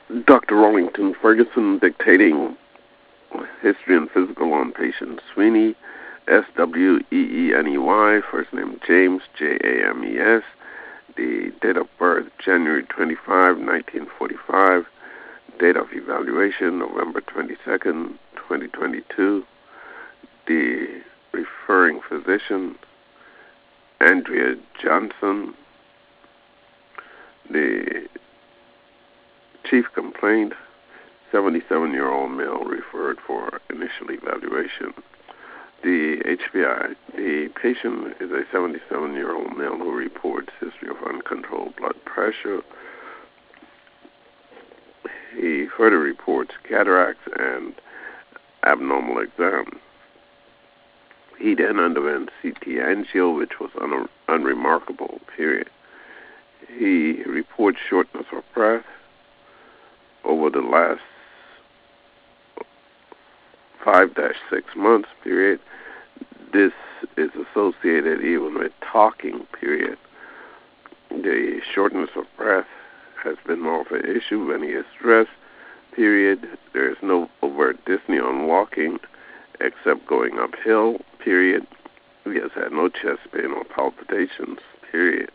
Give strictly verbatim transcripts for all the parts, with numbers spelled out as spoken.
Doctor Rollington Ferguson dictating history and physical on patient Sweeney, S W E E N E Y, first name James, J A M E S, the date of birth January twenty-fifth, nineteen forty-five, date of evaluation November twenty-second, twenty twenty-two, the referring physician Andrea Johnson, the chief complaint seventy-seven-year-old male referred for initial evaluation. The H P I, the patient is a seventy-seven-year-old male who reports history of uncontrolled blood pressure. He further reports cataracts and abnormal exam. He then underwent C T angio, which was un- unremarkable, period. He reports shortness of breath over the last five to six months, period. This is associated even with talking, period. The shortness of breath has been more of an issue when he is stressed, period. There is no overt dyspnea on walking except going uphill, period. He has had no chest pain or palpitations, period.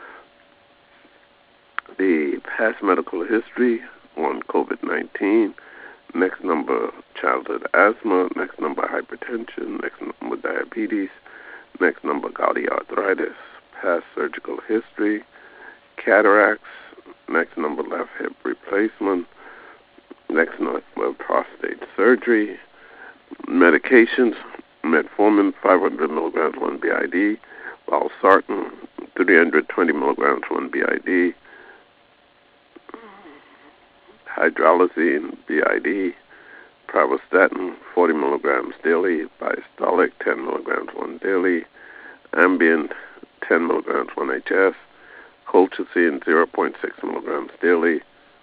The past medical history on COVID nineteen, next number childhood asthma, next number hypertension, next number diabetes, next number gouty arthritis, past surgical history, cataracts, next number left hip replacement, next number prostate surgery, medications, metformin five hundred milligrams one B I D, valsartan three hundred twenty milligrams one B I D, hydralazine B I D, pravastatin forty milligrams daily, biastolic ten milligrams one daily, Ambien ten milligrams one H S, colchicine zero point six milligrams daily,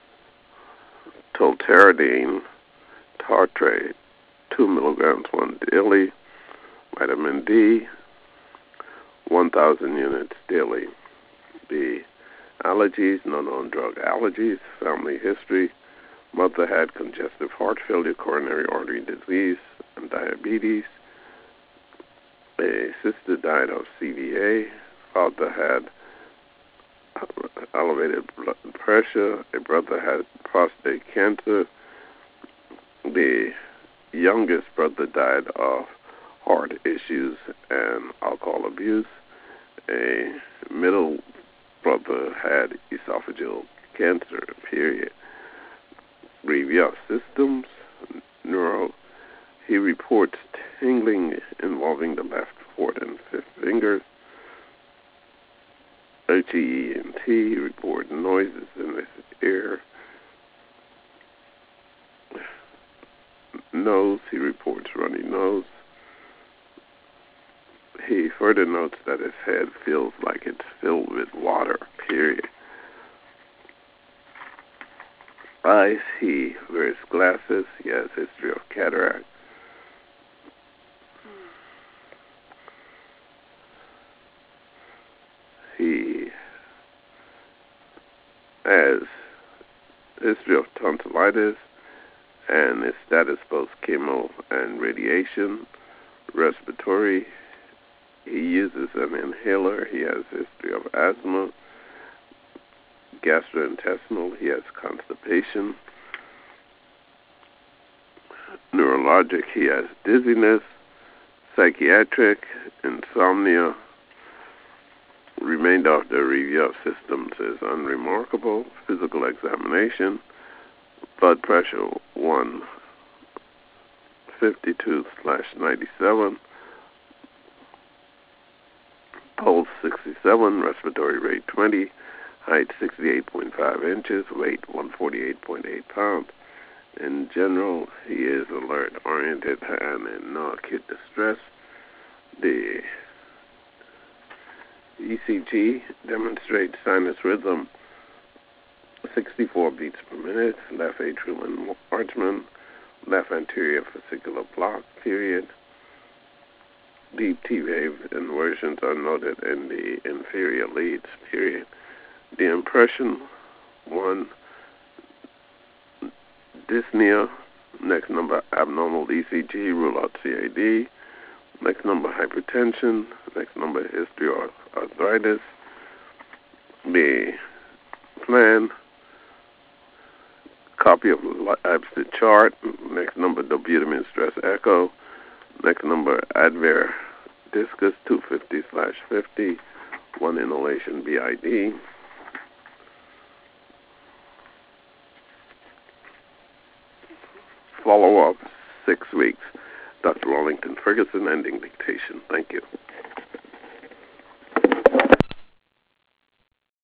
tolterodine tartrate two milligrams one daily, vitamin D one thousand units daily. The allergies, non-known drug allergies, family history, mother had congestive heart failure, coronary artery disease, and diabetes. A sister died of C V A. Father had elevated blood pressure. A brother had prostate cancer. The youngest brother died of heart issues and alcohol abuse. A middle brother had esophageal cancer, period. Review of systems, neuro. He reports tingling involving the left, fourth, and fifth fingers. H E E N T, he reports noises in his ear. Nose, he reports runny nose. He further notes that his head feels like it's filled with water, period. Eyes, he wears glasses. He has history of cataract. He has history of tonsillitis and his status post chemo and radiation. Respiratory, he uses an inhaler. He has history of asthma. Gastrointestinal, he has constipation. Neurologic, he has dizziness. Psychiatric, insomnia. Remainder of the review of systems is unremarkable. Physical examination, blood pressure one fifty-two slash ninety-seven, pulse sixty-seven, respiratory rate twenty, height sixty-eight point five inches, weight one forty-eight point eight pounds. In general, he is alert, oriented, and in no acute distress. The E C G demonstrates sinus rhythm, sixty-four beats per minute, left atrial enlargement, left anterior fascicular block, period. Deep T-wave inversions are noted in the inferior leads, period. The impression, one, dyspnea. Next number, abnormal E C G, rule out C A D. Next number, hypertension. Next number, history of arthritis. The plan, copy of Leipzig chart. Next number, dobutamine stress echo. Next number, Advair discus two fifty slash fifty. One inhalation B I D. Follow-up, six weeks. Doctor Wellington Ferguson, ending dictation. Thank you.